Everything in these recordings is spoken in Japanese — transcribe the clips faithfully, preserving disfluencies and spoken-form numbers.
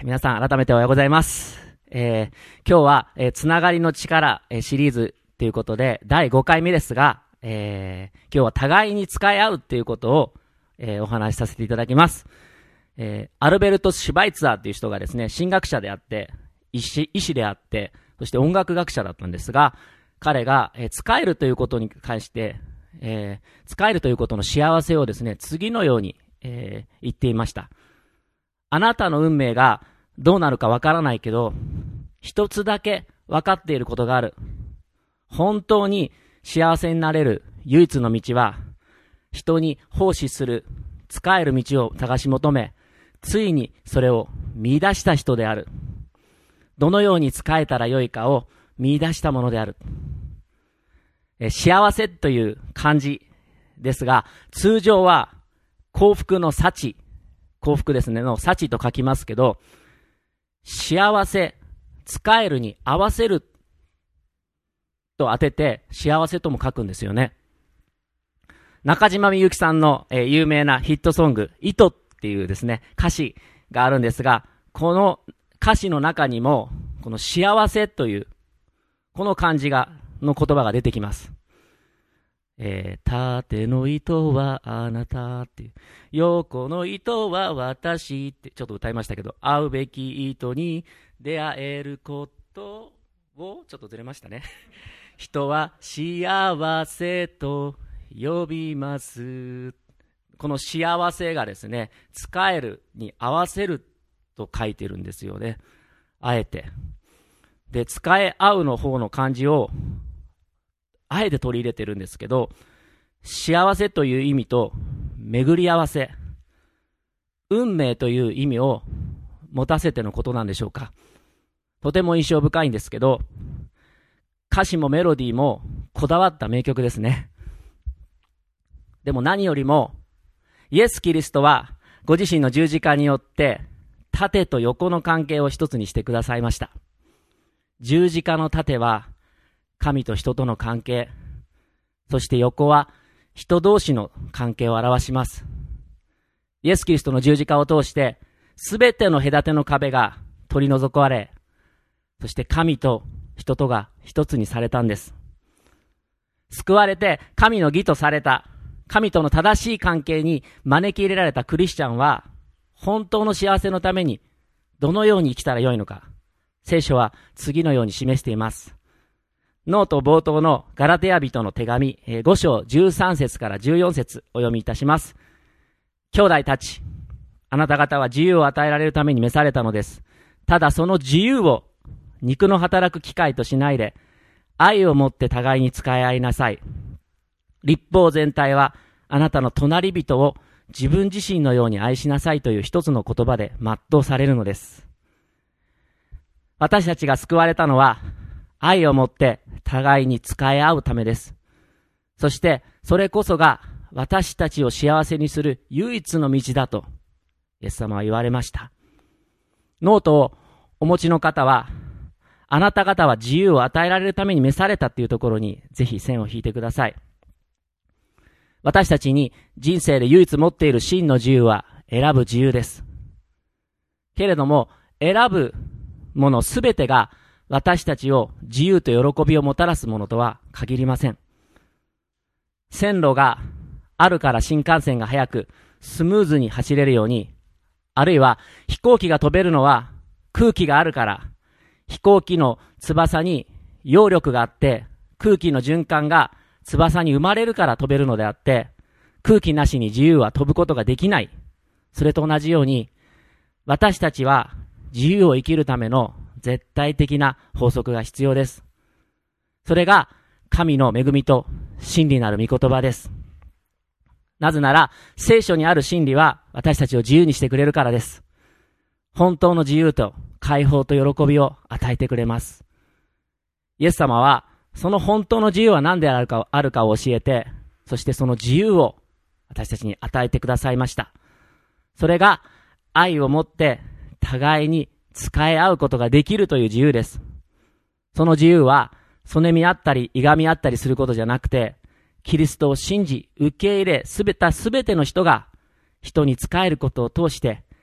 皆さん改めておはようございます。えー、今日は、えー、つながりの力、えー、シリーズということでだいごかいめですが、えー、今日は互いに使い合うということを、えー、お話しさせていただきます。えー、アルベルト・シュバイツァーという人がですね、神学者であって医師、医師であってそして音楽学者だったんですが、彼が、えー、使えるということに関して、えー、使えるということの幸せをですね、次のように、えー、言っていました。あなたの運命がどうなるかわからないけど、一つだけ分かっていることがある。本当に幸せになれる唯一の道は、人に奉仕する、使える道を探し求め、ついにそれを見出した人である。どのように使えたらよいかを見出したものである。え幸せという漢字ですが、通常は幸福の幸、幸福ですねの幸と書きますけど、幸せ、使えるに合わせると当てて幸せとも書くんですよね。中島みゆきさんの、えー、有名なヒットソング糸っていうですね歌詞があるんですが、この歌詞の中にもこの幸せというこの漢字がの言葉が出てきます。えー、縦の糸はあなたっていう、横の糸は私ってちょっと歌いましたけど、会うべき糸に出会えることをちょっとずれましたね。人は幸せと呼びます。この幸せがですね、使えるに合わせると書いてるんですよね。あえて。で、使え合うの方の漢字をあえて取り入れてるんですけど、幸せという意味と巡り合わせ、運命という意味を持たせてのことなんでしょうか。とても印象深いんですけど、歌詞もメロディーもこだわった名曲ですね。でも何よりもイエス・キリストはご自身の十字架によって縦と横の関係を一つにしてくださいました。十字架の縦は神と人との関係、そして横は人同士の関係を表します。イエス・キリストの十字架を通してすべての隔ての壁が取り除かれ、そして神と人とが一つにされたんです。救われて神の義とされた、神との正しい関係に招き入れられたクリスチャンは、本当の幸せのためにどのように生きたらよいのか、聖書は次のように示しています。ノート冒頭のガラテヤ人の手紙ご章じゅうさん節からじゅうよん節お読みいたします。兄弟たち、あなた方は自由を与えられるために召されたのです。ただその自由を肉の働く機会としないで、愛をもって互いに使い合いなさい。律法全体はあなたの隣人を自分自身のように愛しなさいという一つの言葉で全うされるのです。私たちが救われたのは愛をもって互いに使い合うためです。そしてそれこそが私たちを幸せにする唯一の道だとイエス様は言われました。ノートをお持ちの方は、あなた方は自由を与えられるために召されたっていうところにぜひ線を引いてください。私たちに人生で唯一持っている真の自由は選ぶ自由です。けれども選ぶものすべてが私たちを自由と喜びをもたらすものとは限りません。線路があるから新幹線が速くスムーズに走れるように、あるいは飛行機が飛べるのは空気があるから、飛行機の翼に揚力があって空気の循環が翼に生まれるから飛べるのであって、空気なしに自由は飛ぶことができない。それと同じように、私たちは自由を生きるための絶対的な法則が必要です。それが神の恵みと真理なる御言葉です。なぜなら聖書にある真理は私たちを自由にしてくれるからです。本当の自由と解放と喜びを与えてくれます。イエス様はその本当の自由は何であるか、あるかを教えて、そしてその自由を私たちに与えてくださいました。それが愛をもって互いに使い合うことができるという自由です。その自由はそねみ合ったりいがみ合ったりすることじゃなくて、キリストを信じ受け入れすべてすべての人が人に仕えることを通して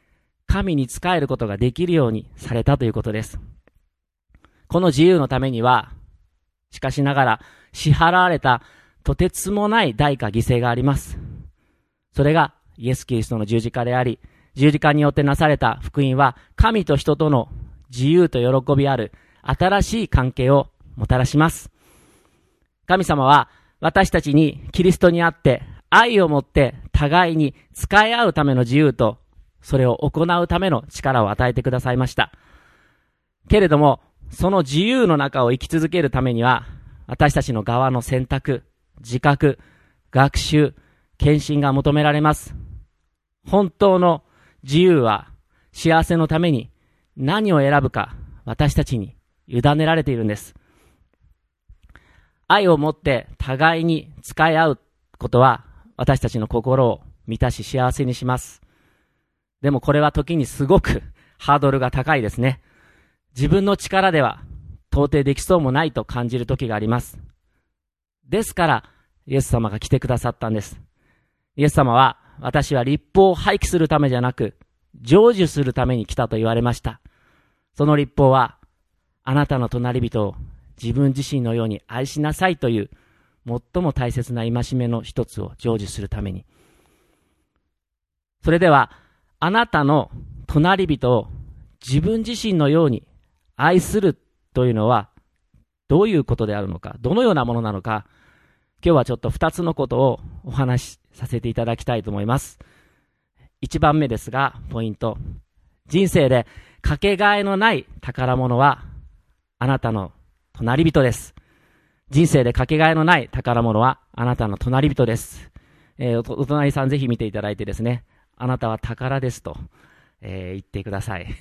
神に仕えることができるようにされたということです。この自由のためには、しかしながら支払われたとてつもない代価犠牲があります。それがイエス・キリストの十字架であり、十字架によってなされた福音は神と人との自由と喜びある新しい関係をもたらします。神様は私たちにキリストにあって愛を持って互いに使い合うための自由とそれを行うための力を与えてくださいました。けれどもその自由の中を生き続けるためには私たちの側の選択、自覚、学習、献身が求められます。本当の自由は幸せのために何を選ぶか私たちに委ねられているんです。愛を持って互いに使い合うことは私たちの心を満たし幸せにします。でもこれは時にすごくハードルが高いですね。自分の力では到底できそうもないと感じる時があります。ですからイエス様が来てくださったんです。イエス様は私は律法を廃棄するためじゃなく成就するために来たと言われました。その律法はあなたの隣人を自分自身のように愛しなさいという最も大切な戒めの一つを成就するために。それではあなたの隣人を自分自身のように愛するというのはどういうことであるのか、どのようなものなのか、今日はちょっと二つのことをお話しさせていただきたいと思います。一番目ですが、ポイント。人生でかけがえのない宝物はあなたの隣人です。人生でかけがえのない宝物はあなたの隣人です。えー、お, お隣さんぜひ見ていただいてですね、あなたは宝ですと、えー、言ってください。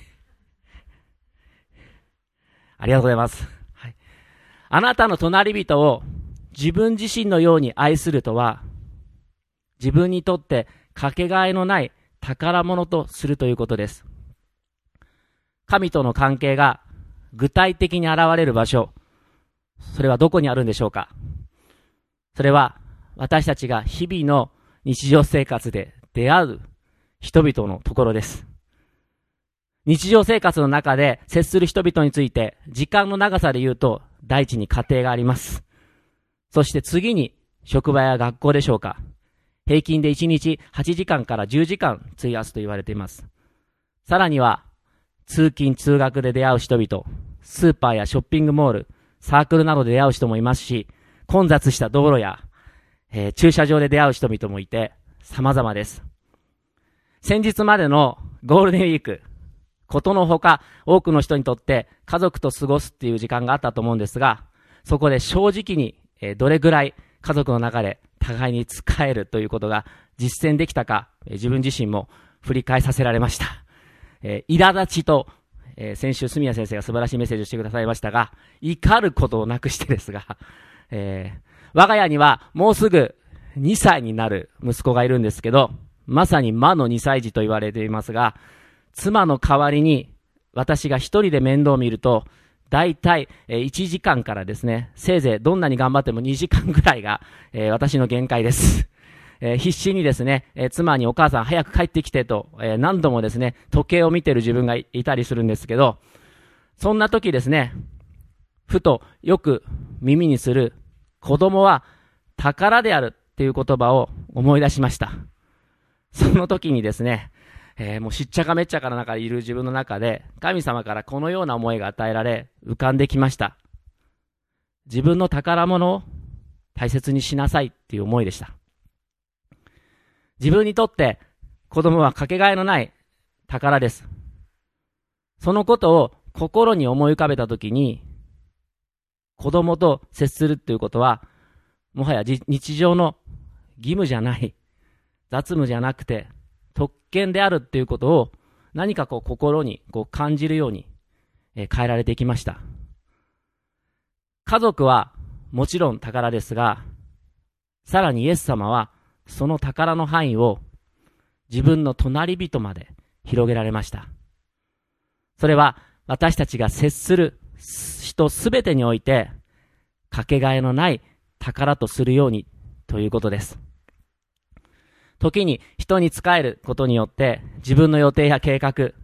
ありがとうございます。はい、あなたの隣人を自分自身のように愛するとは、自分にとってかけがえのない宝物とするということです。神との関係が具体的に現れる場所、それはどこにあるんでしょうか。それは私たちが日々の日常生活で出会う人々のところです。日常生活の中で接する人々について時間の長さで言うと第一に家庭があります。そして次に職場や学校でしょうか。平均でいちにちはちじかんからじゅうじかん費やすと言われています。さらには通勤通学で出会う人々、スーパーやショッピングモール、サークルなどで出会う人もいますし、混雑した道路や、えー、駐車場で出会う人々もいて様々です。先日までのゴールデンウィーク、ことのほか多くの人にとって家族と過ごすっていう時間があったと思うんですが、そこで正直に、えー、どれぐらい家族の中で互いに仕えるということが実践できたか、えー、自分自身も振り返させられました。えー、苛立ちと、えー、先週住谷先生が素晴らしいメッセージをしてくださいましたが、怒ることをなくしてですが、えー、我が家にはもうすぐにさいになる息子がいるんですけど、まさに魔のにさい児と言われていますが、妻の代わりに私が一人で面倒を見ると、だいたいいちじかんからですね、せいぜいどんなに頑張ってもにじかんぐらいが、えー、私の限界です。えー、必死にですね、えー、妻にお母さん早く帰ってきてと、えー、何度もですね、時計を見てる自分が い, いたりするんですけど、そんな時ですね、ふとよく耳にする子供は宝であるっていう言葉を思い出しました。その時にですね、えー、もうしっちゃかめっちゃかの中でいる自分の中で神様からこのような思いが与えられ浮かんできました。自分の宝物を大切にしなさいっていう思いでした。自分にとって子供はかけがえのない宝です。そのことを心に思い浮かべたときに、子供と接するっていうことはもはや日常の義務じゃない、雑務じゃなくて特権であるっていうことを何かこう心にこう感じるように、えー、変えられていきました。家族はもちろん宝ですが、さらにイエス様はその宝の範囲を自分の隣人まで広げられました。それは私たちが接する人すべてにおいてかけがえのない宝とするようにということです。時に人に仕えることによって自分の予定や計画、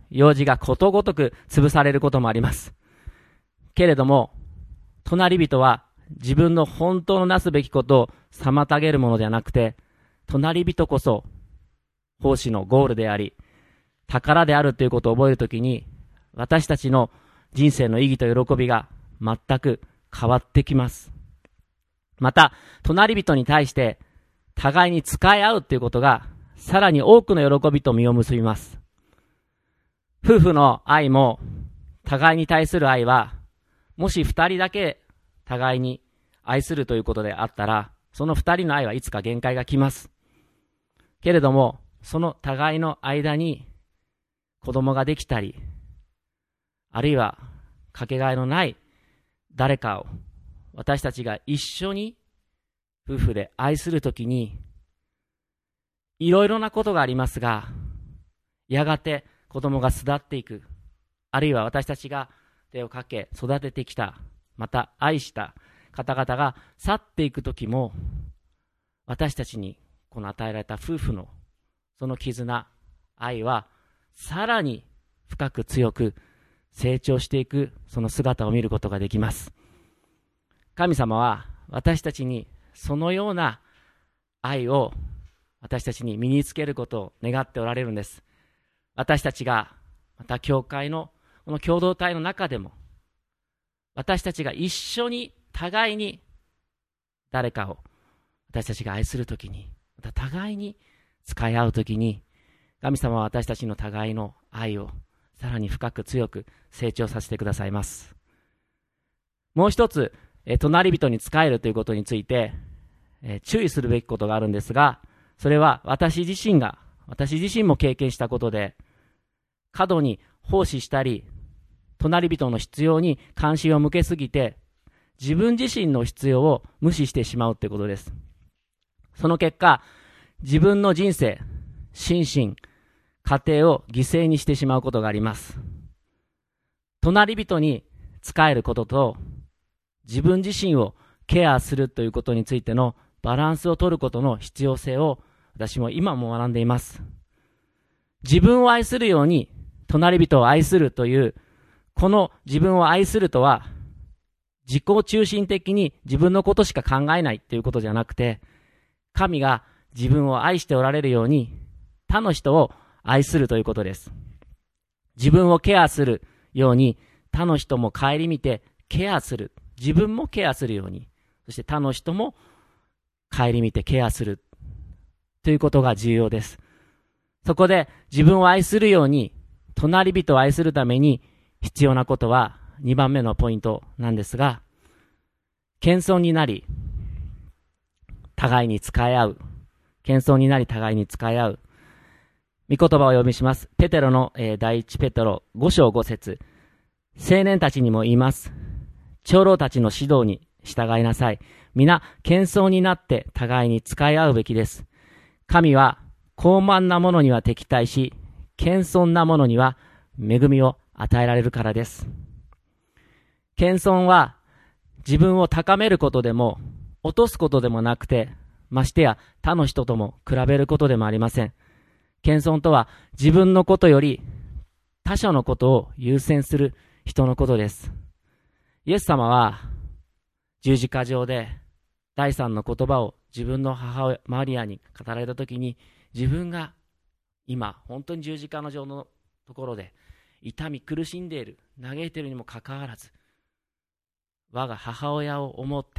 用事がことごとく潰されることもあります。けれども、隣人は自分の本当のなすべきことを妨げるものではなくて、隣人こそ奉仕のゴールであり、宝であるということを覚えるときに、私たちの人生の意義と喜びが全く変わってきます。また、隣人に対して互いに仕え合うということが、さらに多くの喜びと実を結びます。夫婦の愛も、互いに対する愛は、もし二人だけ互いに愛するということであったら、その二人の愛はいつか限界が来ます。けれども、その互いの間に子供ができたり、あるいはかけがえのない誰かを私たちが一緒に夫婦で愛するときに、いろいろなことがありますが、やがて子供が巣立っていく、あるいは私たちが手をかけ育ててきた、また愛した方々が去っていくときも、私たちにこの与えられた夫婦のその絆、愛はさらに深く強く成長していく、その姿を見ることができます。神様は私たちにそのような愛を私たちに身につけることを願っておられるんです。私たちがまた教会のこの共同体の中でも、私たちが一緒に互いに誰かを私たちが愛するときに、また互いに使い合うときに、神様は私たちの互いの愛をさらに深く強く成長させてくださいます。もう一つ、え隣人に仕えるということについて、え注意するべきことがあるんですが、それは私自身が、私自身も経験したことで、過度に奉仕したり、隣人の必要に関心を向けすぎて、自分自身の必要を無視してしまうということです。その結果、自分の人生、心身、家庭を犠牲にしてしまうことがあります。隣人に仕えることと、自分自身をケアするということについてのバランスを取ることの必要性を私も今も学んでいます。自分を愛するように隣人を愛するという、この自分を愛するとは、自己中心的に自分のことしか考えないということじゃなくて、神が自分を愛しておられるように他の人を愛するということです。自分をケアするように他の人も顧みてケアする。自分もケアするように、そして他の人も顧みてケアするということが重要です。そこで自分を愛するように隣人を愛するために必要なことはにばんめのポイントなんですが、謙遜になり互いに仕え合う。謙遜になり互いに仕え合う。御言葉をお読みします。ペテロの、えー、第一ペテロご章ご節。青年たちにも言います。長老たちの指導に従いなさい。皆、謙遜になって互いに仕え合うべきです。神は、高慢な者には敵対し、謙遜な者には恵みを与えられるからです。謙遜は、自分を高めることでも、落とすことでもなくて、ましてや他の人とも比べることでもありません。謙遜とは、自分のことより他者のことを優先する人のことです。イエス様は十字架上で第三の言葉を自分の母親マリアに語られたときに、自分が今本当に十字架の上のところで痛み苦しんでいる、嘆いているにもかかわらず、我が母親を思って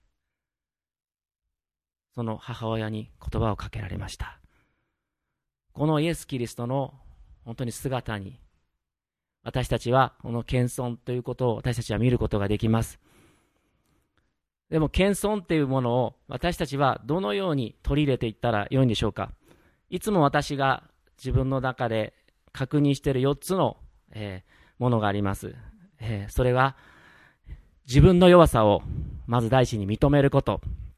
その母親に言葉をかけられました。このイエス・キリストの本当に姿に、私たちはこの謙遜ということを私たちは見ることができます。でも謙遜というものを私たちはどのように取り入れていったらよいんでしょうか。いつも私が自分の中で確認しているよっつの、えー、ものがあります、えー。それは自分の弱さをまず第一に認めること。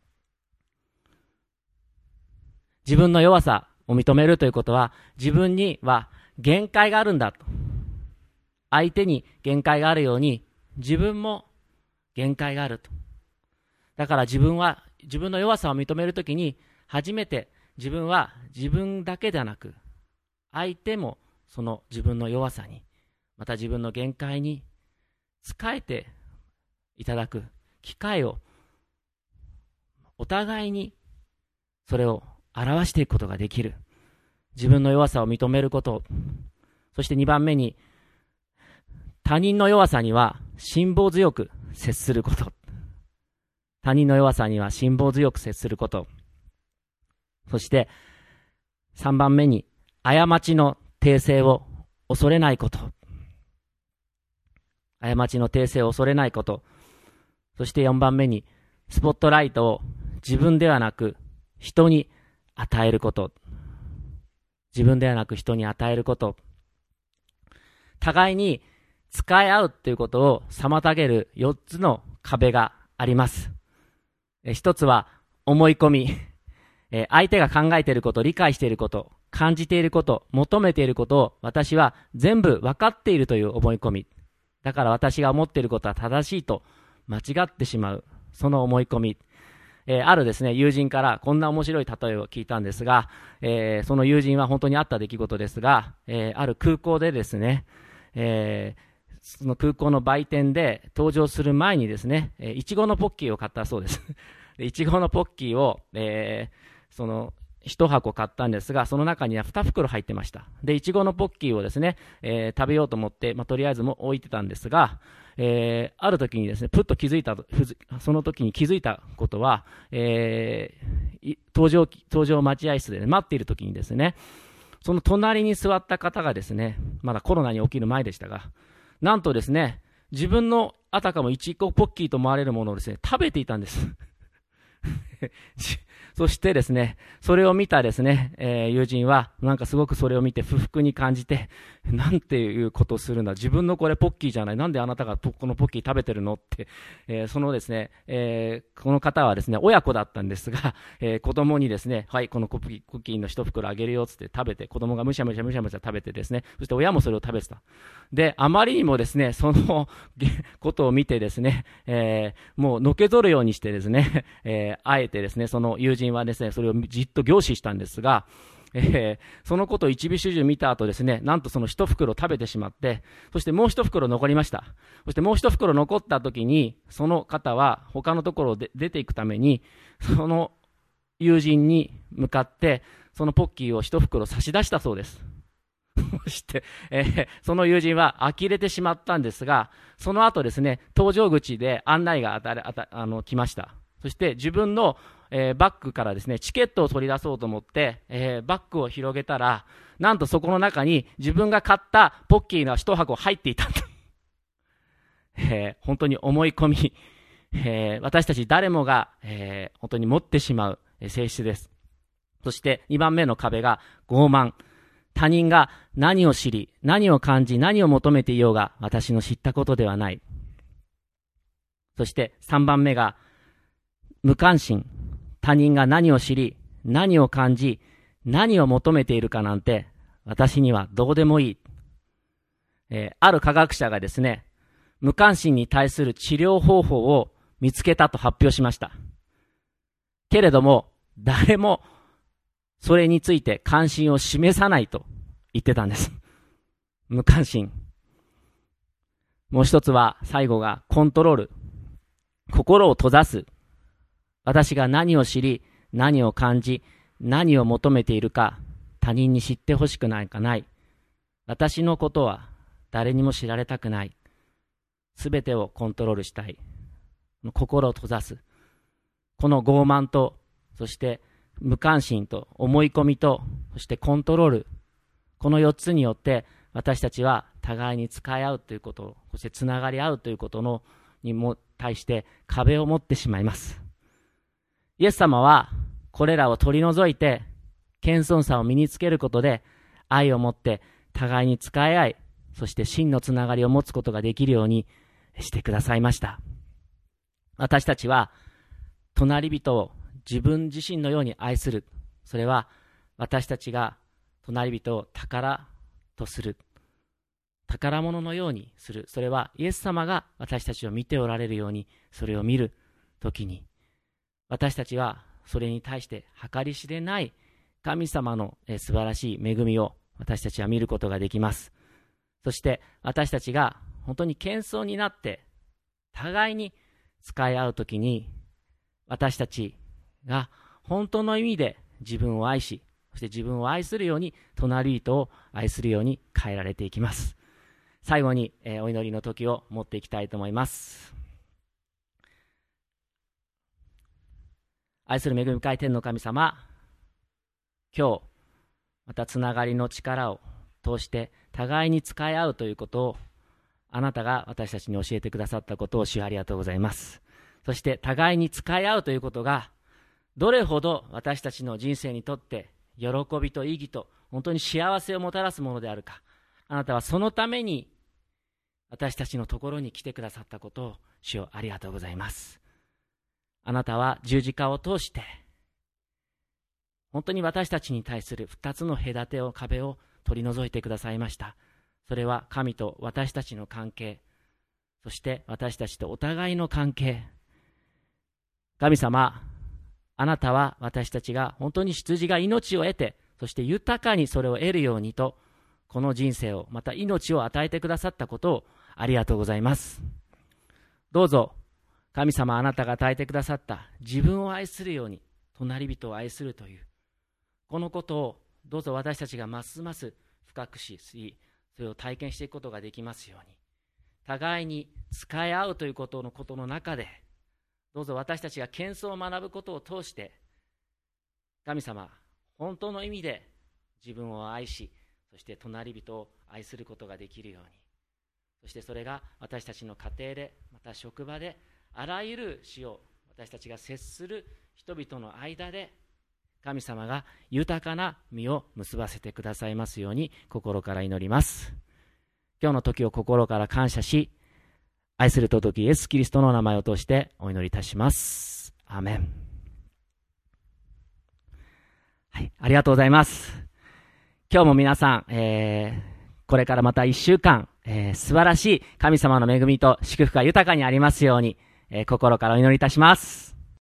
自分の弱さを認めるということは、自分には限界があるんだと。相手に限界があるように自分も限界があると。だから自分は自分の弱さを認めるときに、初めて自分は自分だけではなく相手もその自分の弱さに、また自分の限界に仕えていただく機会を、お互いにそれを表していくことができる。自分の弱さを認めること。そしてにばんめに、他人の弱さには辛抱強く接すること。他人の弱さには辛抱強く接すること。そしてさんばんめに、過ちの訂正を恐れないこと。過ちの訂正を恐れないこと。そしてよんばんめに、スポットライトを自分ではなく人に与えること。自分ではなく人に与えること。互いに使い合うということを妨げるよっつの壁があります。一つは思い込み。相手が考えていること、理解していること、感じていること、求めていることを私は全部分かっているという思い込み。だから私が思っていることは正しいと間違ってしまう。その思い込み。えー、あるですね、友人からこんな面白い例えを聞いたんですが、えー、その友人は本当にあった出来事ですが、えー、ある空港でですね、えー、その空港の売店で登場する前にですね、いちごのポッキーを買ったそうです。いちごのポッキーを、えー、その、一箱買ったんですが、その中にはに袋入ってました。で、いちごのポッキーをですね、えー、食べようと思って、まあ、とりあえずも置いてたんですが、えー、ある時にですね、ぷっと気づいた、その時に気づいたことは、えー、搭乗、搭乗待合室で、ね、待っている時にですね、その隣に座った方がですね、まだコロナに起きる前でしたが、なんとですね、自分のあたかもいちごポッキーと思われるものをですね、食べていたんです。そしてですね、それを見たですね、えー、友人は、なんかすごくそれを見て不服に感じて、なんていうことをするんだ、自分のこれポッキーじゃない、なんであなたがこのポッキー食べてるのって、えー、そのですね、えー、この方はですね、親子だったんですが、えー、子供にですね、はい、このポッキーの一袋あげるよって食べて、子供がむしゃむしゃむしゃむしゃ食べてですね、そして親もそれを食べてた。で、あまりにもですね、そのことを見てですね、えー、もうのけぞるようにしてですね、えー、あえてですね、その友人はですね、それをじっと凝視したんですが、えー、そのことを一尾始終見た後ですね、なんとその一袋食べてしまって、そしてもう一袋残りました。そしてもう一袋残った時に、その方は他のところで出ていくために、その友人に向かって、そのポッキーを一袋差し出したそうです。そして、えー、その友人は呆れてしまったんですが、その後ですね、搭乗口で案内があたあたあの来ました。そして自分の、えー、バッグからですね、チケットを取り出そうと思って、えー、バッグを広げたら、なんとそこの中に自分が買ったポッキーの一箱入っていた。えー、本当に思い込み、えー、私たち誰もが、えー、本当に持ってしまう性質です。そしてにばんめの壁が傲慢。他人が何を知り、何を感じ、何を求めていようが私の知ったことではない。そしてさんばんめが無関心。他人が何を知り、何を感じ、何を求めているかなんて私にはどうでもいい。えー、ある科学者がですね、無関心に対する治療方法を見つけたと発表しました。けれども誰もそれについて関心を示さないと言ってたんです。無関心。もう一つは最後がコントロール。心を閉ざす。私が何を知り、何を感じ、何を求めているか他人に知ってほしくないかない。私のことは誰にも知られたくない。すべてをコントロールしたい。心を閉ざす。この傲慢と、そして無関心と思い込みと、そしてコントロール、このよっつによって私たちは互いに使い合うということ、そしてつながり合うということのにも対して壁を持ってしまいます。イエス様はこれらを取り除いて謙遜さを身につけることで愛を持って互いに使い合い、そして真のつながりを持つことができるようにしてくださいました。私たちは隣人を自分自身のように愛する。それは私たちが隣人を宝とする。宝物のようにする。それはイエス様が私たちを見ておられるようにそれを見るときに、私たちはそれに対して計り知れない神様の素晴らしい恵みを私たちは見ることができます。そして私たちが本当に謙遜になって互いに使い合うときに、私たちが本当の意味で自分を愛し、そして自分を愛するように隣人を愛するように変えられていきます。最後に、えー、お祈りの時を持っていきたいと思います。愛する恵み深い天の神様、今日またつながりの力を通して互いに使い合うということをあなたが私たちに教えてくださったことを主ありがとうございます。そして互いに使い合うということがどれほど私たちの人生にとって喜びと意義と本当に幸せをもたらすものであるか、あなたはそのために私たちのところに来てくださったことを主よありがとうございます。あなたは十字架を通して本当に私たちに対する二つの隔てを壁を取り除いてくださいました。それは神と私たちの関係、そして私たちとお互いの関係。神様、あなたは私たちが本当に羊が命を得て、そして豊かにそれを得るようにと、この人生をまた命を与えてくださったことをありがとうございます。どうぞ神様、あなたが与えてくださった自分を愛するように隣人を愛するというこのことをどうぞ私たちがますます深くし、それを体験していくことができますように、互いに使い合うということのことの中で、どうぞ私たちが謙遜を学ぶことを通して、神様、本当の意味で自分を愛し、そして隣人を愛することができるように、そしてそれが私たちの家庭で、また職場で、あらゆる死を私たちが接する人々の間で、神様が豊かな実を結ばせてくださいますように心から祈ります。今日の時を心から感謝し、愛する尊きイエス・キリストの名前を通してお祈りいたします。アーメン。はい、ありがとうございます。今日も皆さん、えー、これからまた一週間、えー、素晴らしい神様の恵みと祝福が豊かにありますように、えー、心からお祈りいたします。